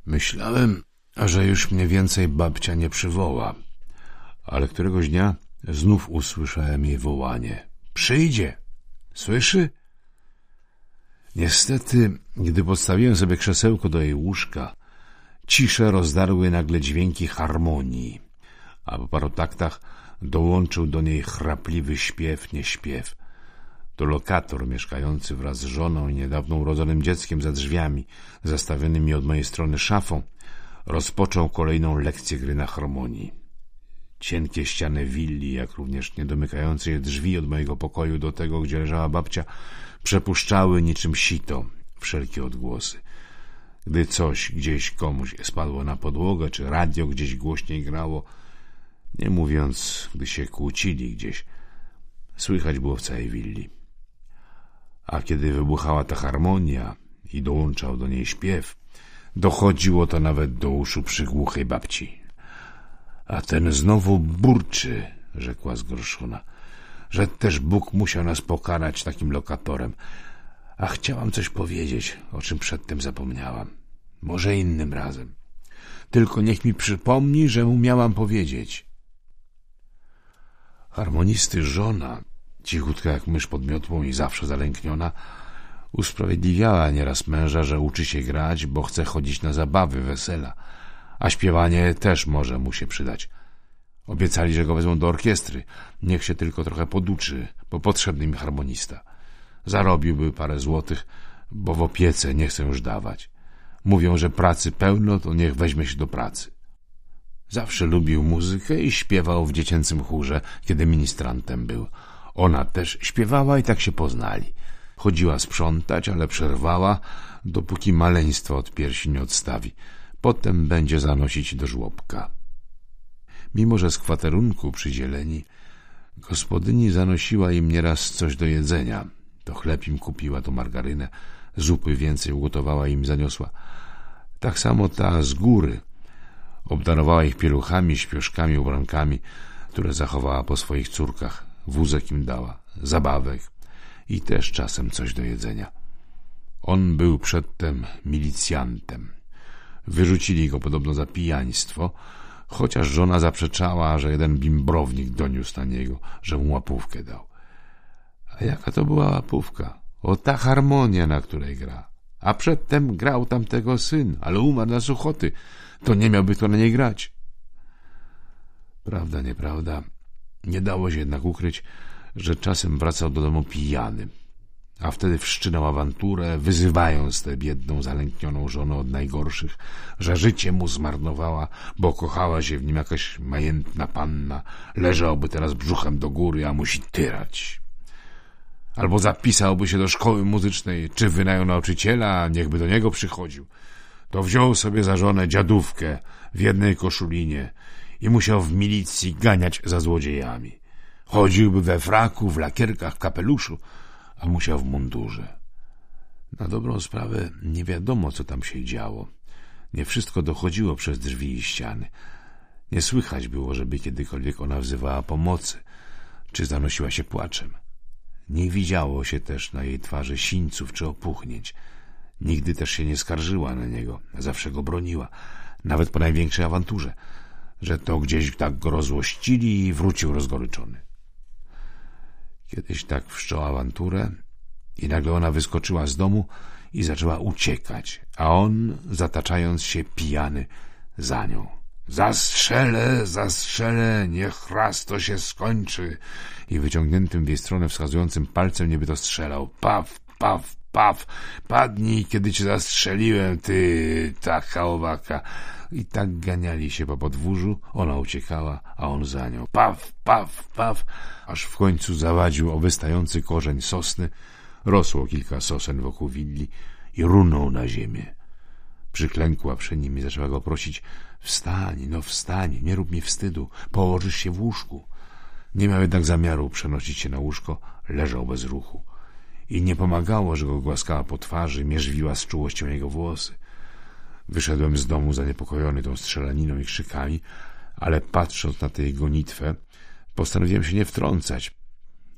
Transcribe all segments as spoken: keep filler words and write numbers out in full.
Myślałem, że już mnie więcej babcia nie przywoła, ale któregoś dnia znów usłyszałem jej wołanie. Przyjdzie! Słyszy? Niestety, gdy podstawiłem sobie krzesełko do jej łóżka, ciszę rozdarły nagle dźwięki harmonii, a po paru taktach dołączył do niej chrapliwy śpiew, nie śpiew. To lokator mieszkający wraz z żoną i niedawno urodzonym dzieckiem za drzwiami, zastawionymi od mojej strony szafą, rozpoczął kolejną lekcję gry na harmonii. Cienkie ściany willi, jak również niedomykające je drzwi od mojego pokoju do tego, gdzie leżała babcia, przepuszczały niczym sito wszelkie odgłosy. Gdy coś gdzieś komuś spadło na podłogę, czy radio gdzieś głośniej grało, nie mówiąc, gdy się kłócili gdzieś, słychać było w całej willi. A kiedy wybuchała ta harmonia i dołączał do niej śpiew, dochodziło to nawet do uszu przygłuchej babci. A ten znowu burczy, rzekła zgorszona, że też Bóg musiał nas pokarać takim lokatorem. A chciałam coś powiedzieć, o czym przedtem zapomniałam. Może innym razem. Tylko niech mi przypomni, że mu miałam powiedzieć. Harmonisty żona, cichutka jak mysz pod miotłą i zawsze zalękniona, usprawiedliwiała nieraz męża, że uczy się grać, bo chce chodzić na zabawy, wesela, a śpiewanie też może mu się przydać. Obiecali, że go wezmą do orkiestry, niech się tylko trochę poduczy, bo potrzebny mi harmonista. Zarobiłby parę złotych, bo w opiece nie chcę już dawać. Mówią, że pracy pełno, to niech weźmie się do pracy. Zawsze lubił muzykę i śpiewał w dziecięcym chórze, kiedy ministrantem był. Ona też śpiewała i tak się poznali. Chodziła sprzątać, ale przerwała, dopóki maleństwo od piersi nie odstawi. Potem będzie zanosić do żłobka. Mimo że z kwaterunku przydzieleni, gospodyni zanosiła im nieraz coś do jedzenia. To chleb im kupiła, to margarynę, zupy więcej ugotowała i im zaniosła. Tak samo ta z góry obdarowała ich pieluchami, śpioszkami, ubrankami, które zachowała po swoich córkach. Wózek im dała, zabawek i też czasem coś do jedzenia. On był przedtem milicjantem. Wyrzucili go podobno za pijaństwo, chociaż żona zaprzeczała, że jeden bimbrownik doniósł na niego, że mu łapówkę dał. A jaka to była łapówka? O ta harmonia, na której gra. A przedtem grał tamtego syn, ale umarł na suchoty. To nie miałby kto na niej grać. Prawda, nieprawda. Nie dało się jednak ukryć, że czasem wracał do domu pijany, a wtedy wszczynał awanturę, wyzywając tę biedną, zalęknioną żonę od najgorszych, że życie mu zmarnowała, bo kochała się w nim jakaś majętna panna, leżałby teraz brzuchem do góry, a musi tyrać. Albo zapisałby się do szkoły muzycznej, czy wynajął nauczyciela, niechby do niego przychodził. To wziął sobie za żonę dziadówkę w jednej koszulinie i musiał w milicji ganiać za złodziejami. Chodziłby we fraku, w lakierkach, w kapeluszu, a musiał w mundurze. Na dobrą sprawę nie wiadomo, co tam się działo. Nie wszystko dochodziło przez drzwi i ściany. Nie słychać było, żeby kiedykolwiek ona wzywała pomocy, czy zanosiła się płaczem. Nie widziało się też na jej twarzy sińców czy opuchnięć. Nigdy też się nie skarżyła na niego, zawsze go broniła, nawet po największej awanturze, że to gdzieś tak go rozłościli i wrócił rozgoryczony. Kiedyś tak wszczął awanturę i nagle ona wyskoczyła z domu i zaczęła uciekać, a on, zataczając się pijany, za nią. Zastrzelę, zastrzelę, niech raz to się skończy. I wyciągniętym w jej stronę wskazującym palcem niby to strzelał. Paf, paf, paf, padnij, kiedy cię zastrzeliłem, ty, taka owaka. I tak ganiali się po podwórzu, ona uciekała, a on za nią. Paf, paf, paf, aż w końcu zawadził o wystający korzeń sosny. Rosło kilka sosen wokół willi i runął na ziemię. Przyklękła przy nim i zaczęła go prosić: wstań, no wstań, nie rób mi wstydu, położysz się w łóżku. Nie miał jednak zamiaru przenosić się na łóżko, leżał bez ruchu. I nie pomagało, że go głaskała po twarzy, mierzwiła z czułością jego włosy. Wyszedłem z domu zaniepokojony tą strzelaniną i krzykami, ale patrząc na tę gonitwę, postanowiłem się nie wtrącać.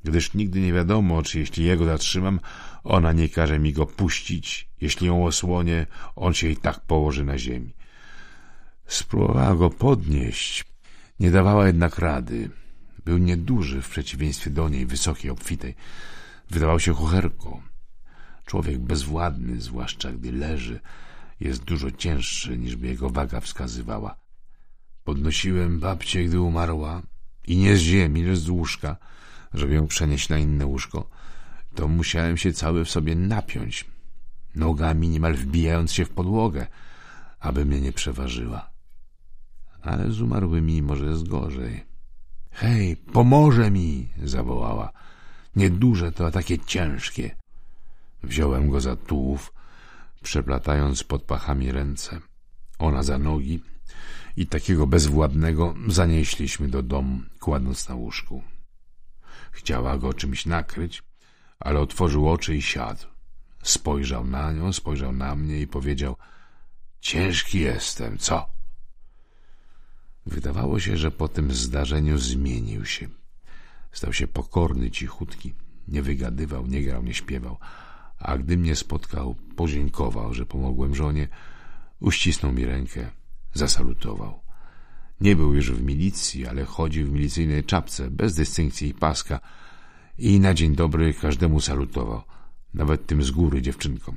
gdyż nigdy nie wiadomo, czy jeśli jego zatrzymam, ona nie każe mi go puścić. Jeśli ją osłonię, on się i tak położy na ziemi. Spróbowała go podnieść, nie dawała jednak rady. Był nieduży w przeciwieństwie do niej, wysokiej, obfitej. Wydawał się chucherką. Człowiek bezwładny, zwłaszcza gdy leży, jest dużo cięższy, niż by jego waga wskazywała. Podnosiłem babcię, gdy umarła, i nie z ziemi, lecz z łóżka, żeby ją przenieść na inne łóżko. To musiałem się cały w sobie napiąć, nogami niemal wbijając się w podłogę, aby mnie nie przeważyła. Ale z umarłymi może jest gorzej. — Hej, pomoże mi! — zawołała. — Nieduże to, a takie ciężkie. Wziąłem go za tułów, przeplatając pod pachami ręce, ona za nogi, i takiego bezwładnego zanieśliśmy do domu, kładąc na łóżku. Chciała go czymś nakryć, ale otworzył oczy i siadł. Spojrzał na nią, spojrzał na mnie i powiedział: ciężki jestem, co? Wydawało się, że po tym zdarzeniu zmienił się. Stał się pokorny, cichutki, nie wygadywał, nie grał, nie śpiewał, a gdy mnie spotkał, podziękował, że pomogłem żonie, uścisnął mi rękę, zasalutował. Nie był już w milicji, ale chodził w milicyjnej czapce, bez dystynkcji i paska, i na dzień dobry każdemu salutował, nawet tym z góry dziewczynkom.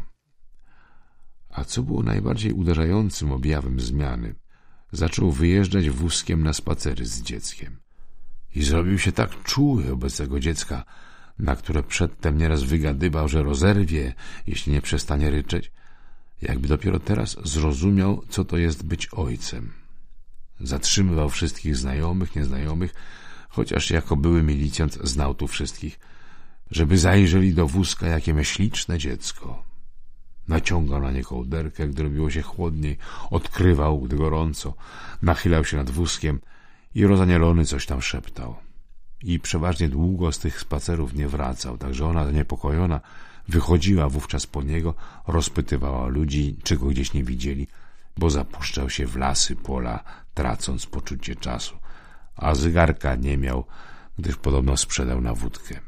A co było najbardziej uderzającym objawem zmiany, zaczął wyjeżdżać wózkiem na spacery z dzieckiem. I zrobił się tak czuły wobec tego dziecka, na które przedtem nieraz wygadywał, że rozerwie, jeśli nie przestanie ryczeć, jakby dopiero teraz zrozumiał, co to jest być ojcem. Zatrzymywał wszystkich znajomych, nieznajomych, chociaż jako były milicjant znał tu wszystkich, żeby zajrzeli do wózka, jakie ma śliczne dziecko. Naciągał na nie kołderkę, gdy robiło się chłodniej, odkrywał, gdy gorąco, nachylał się nad wózkiem i rozanielony coś tam szeptał. I przeważnie długo z tych spacerów nie wracał, także ona, zaniepokojona, wychodziła wówczas po niego, rozpytywała ludzi, czy go gdzieś nie widzieli, bo zapuszczał się w lasy, pola, tracąc poczucie czasu, a zegarka nie miał, gdyż podobno sprzedał na wódkę.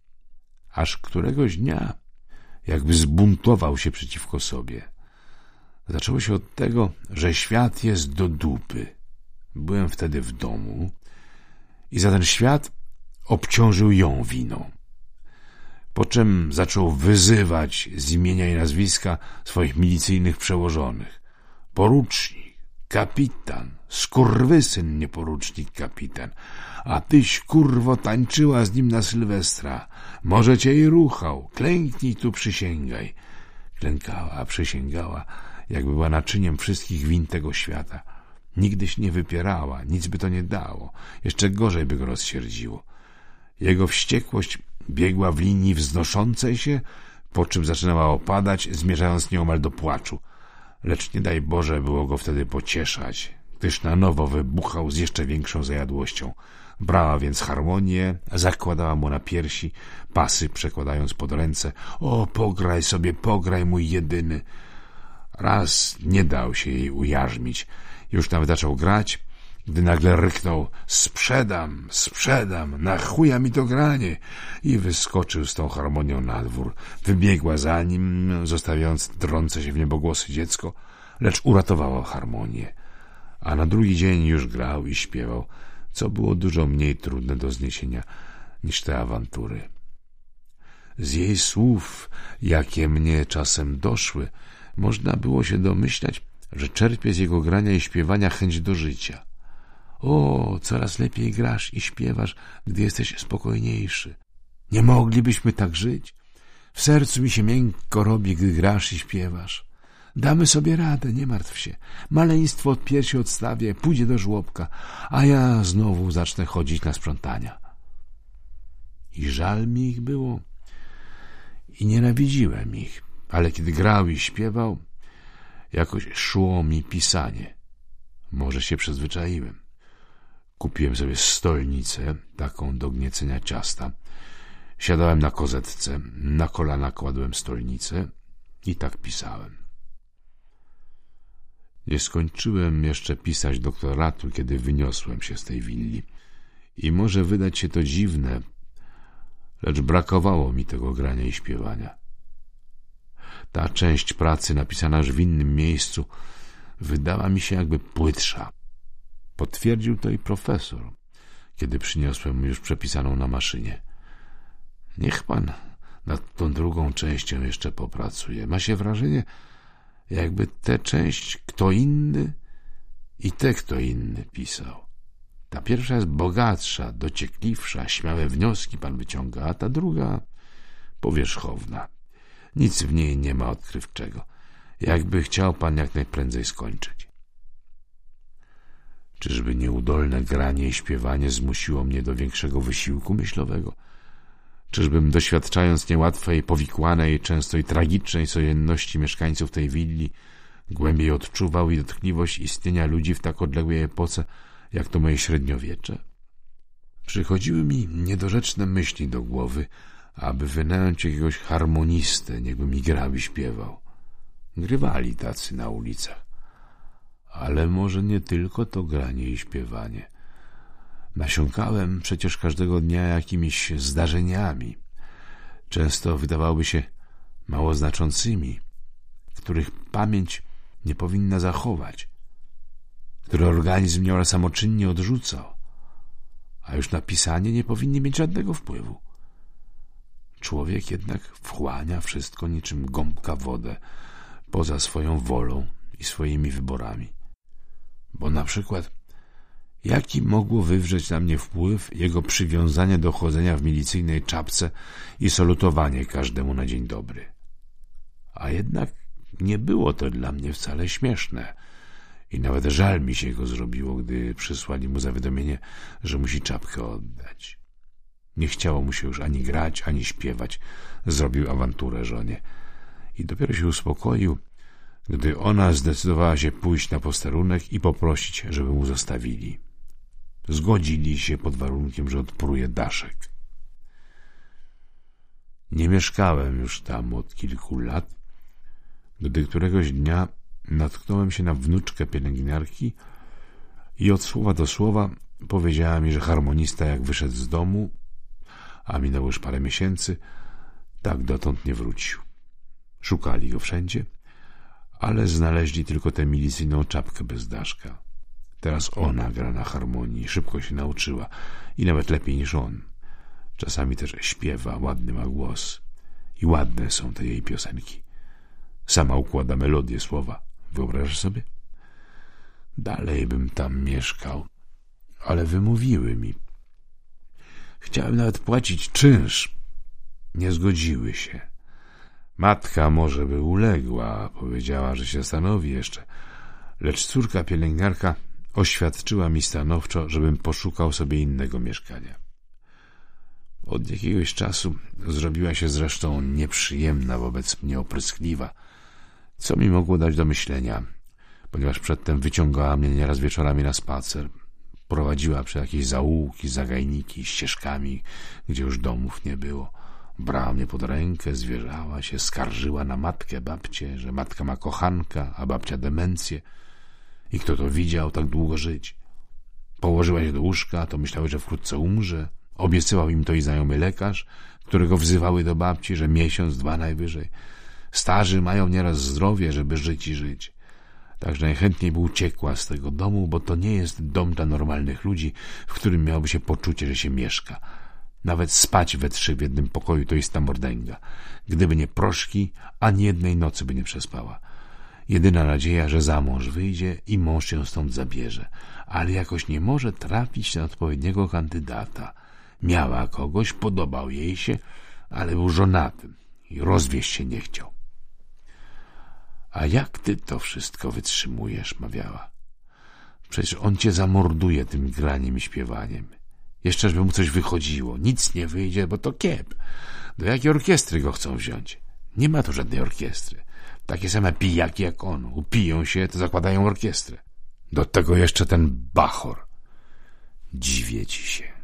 Aż któregoś dnia jakby zbuntował się przeciwko sobie. Zaczęło się od tego, że świat jest do dupy. Byłem wtedy w domu i za ten świat obciążył ją winą. Po czym zaczął wyzywać z imienia i nazwiska swoich milicyjnych przełożonych. Porucznik, kapitan, skurwysyn, nie porucznik, kapitan. A tyś, kurwo, tańczyła z nim na Sylwestra. Może cię i ruchał. Klęknij tu, przysięgaj. Klękała, przysięgała, jakby była naczyniem wszystkich win tego świata. Nigdyś nie wypierała, nic by to nie dało. Jeszcze gorzej by go rozsierdziło. Jego wściekłość biegła w linii wznoszącej się, po czym zaczynała opadać, zmierzając nieomal do płaczu. Lecz nie daj Boże było go wtedy pocieszać, gdyż na nowo wybuchał z jeszcze większą zajadłością. Brała więc harmonię, zakładała mu na piersi, pasy przekładając pod ręce. O, pograj sobie, pograj, mój jedyny. Raz nie dał się jej ujarzmić. Już nawet zaczął grać, gdy nagle ryknął: sprzedam, sprzedam, na chuja mi to granie, i wyskoczył z tą harmonią na dwór. Wybiegła za nim, zostawiając drące się w niebogłosy dziecko, lecz uratowała harmonię. A na drugi dzień już grał i śpiewał, co było dużo mniej trudne do zniesienia niż te awantury. Z jej słów, jakie mnie czasem doszły, można było się domyślać, że czerpie z jego grania i śpiewania chęć do życia. O, coraz lepiej grasz i śpiewasz, gdy jesteś spokojniejszy. Nie moglibyśmy tak żyć? W sercu mi się miękko robi, gdy grasz i śpiewasz. Damy sobie radę, nie martw się. Maleństwo od piersi odstawię, pójdzie do żłobka, a ja znowu zacznę chodzić na sprzątania. I żal mi ich było. I nienawidziłem ich, ale kiedy grał i śpiewał, jakoś szło mi pisanie. Może się przyzwyczaiłem. Kupiłem sobie stolnicę, taką do gniecenia ciasta. Siadałem na kozetce, na kolana kładłem stolnicę i tak pisałem. Nie skończyłem jeszcze pisać doktoratu, kiedy wyniosłem się z tej willi. I może wydać się to dziwne, lecz brakowało mi tego grania i śpiewania. Ta część pracy napisana już w innym miejscu wydała mi się jakby płytsza. Potwierdził to i profesor, kiedy przyniosłem mu już przepisaną na maszynie. Niech pan nad tą drugą częścią jeszcze popracuje. Ma się wrażenie, jakby tę część kto inny i tę kto inny pisał. Ta pierwsza jest bogatsza, dociekliwsza, śmiałe wnioski pan wyciąga, a ta druga powierzchowna. Nic w niej nie ma odkrywczego. Jakby chciał pan jak najprędzej skończyć. Czyżby nieudolne granie i śpiewanie zmusiło mnie do większego wysiłku myślowego? Czyżbym, doświadczając niełatwej, powikłanej, często i tragicznej codzienności mieszkańców tej willi, głębiej odczuwał i dotkliwość istnienia ludzi w tak odległej epoce, jak to moje średniowiecze? Przychodziły mi niedorzeczne myśli do głowy, aby wynająć jakiegoś harmonistę, niechby mi grał i śpiewał. Grywali tacy na ulicach. Ale może nie tylko to granie i śpiewanie. Nasiąkałem przecież każdego dnia jakimiś zdarzeniami, często wydawałoby się mało znaczącymi, których pamięć nie powinna zachować, które organizm niemal samoczynnie odrzucał, a już na pisanie nie powinni mieć żadnego wpływu. Człowiek jednak wchłania wszystko niczym gąbka wodę, poza swoją wolą i swoimi wyborami. Bo na przykład jaki mogło wywrzeć na mnie wpływ jego przywiązanie do chodzenia w milicyjnej czapce i salutowanie każdemu na dzień dobry? A jednak nie było to dla mnie wcale śmieszne i nawet żal mi się go zrobiło, gdy przysłali mu zawiadomienie, że musi czapkę oddać. Nie chciało mu się już ani grać, ani śpiewać. Zrobił awanturę żonie i dopiero się uspokoił, gdy ona zdecydowała się pójść na posterunek i poprosić, żeby mu zostawili. Zgodzili się pod warunkiem, że odpruje daszek. Nie mieszkałem już tam od kilku lat, gdy któregoś dnia natknąłem się na wnuczkę pielęgniarki i od słowa do słowa powiedziała mi, że harmonista jak wyszedł z domu, a minęło już parę miesięcy, tak dotąd nie wrócił. Szukali go wszędzie, ale znaleźli tylko tę milicyjną czapkę bez daszka. Teraz ona gra na harmonii, szybko się nauczyła i nawet lepiej niż on. Czasami też śpiewa, ładny ma głos i ładne są te jej piosenki. Sama układa melodię, słowa. Wyobrażasz sobie? Dalej bym tam mieszkał, ale wymówiły mi. Chciałem nawet płacić czynsz. Nie zgodziły się. Matka może by uległa, powiedziała, że się zastanowi jeszcze, lecz córka pielęgniarka oświadczyła mi stanowczo, żebym poszukał sobie innego mieszkania. Od jakiegoś czasu zrobiła się zresztą nieprzyjemna wobec mnie, opryskliwa, co mi mogło dać do myślenia, ponieważ przedtem wyciągała mnie nieraz wieczorami na spacer, prowadziła przez jakieś zaułki, zagajniki, ścieżkami, gdzie już domów nie było. Brała mnie pod rękę, zwierzała się, skarżyła na matkę, babcię, że matka ma kochanka, a babcia demencję. I kto to widział tak długo żyć? Położyła się do łóżka, to myślały, że wkrótce umrze. Obiecywał im to i znajomy lekarz, którego wzywały do babci, że miesiąc, dwa najwyżej. Starzy mają nieraz zdrowie, żeby żyć i żyć. Także najchętniej by uciekła z tego domu, bo to nie jest dom dla normalnych ludzi, w którym miałoby się poczucie, że się mieszka. Nawet spać we trzy w jednym pokoju to jest ta mordęga. Gdyby nie proszki, ani jednej nocy by nie przespała. Jedyna nadzieja, że za mąż wyjdzie i mąż ją stąd zabierze, ale jakoś nie może trafić na odpowiedniego kandydata. Miała kogoś, podobał jej się, ale był żonatym i rozwieść się nie chciał. A jak ty to wszystko wytrzymujesz, mawiała. Przecież on cię zamorduje tym graniem i śpiewaniem. Jeszcze żeby mu coś wychodziło. Nic nie wyjdzie, bo to kiep. Do jakiej orkiestry go chcą wziąć? Nie ma tu żadnej orkiestry. Takie same pijaki jak on. Upiją się, to zakładają orkiestrę. Do tego jeszcze ten bachor. Dziwię ci się.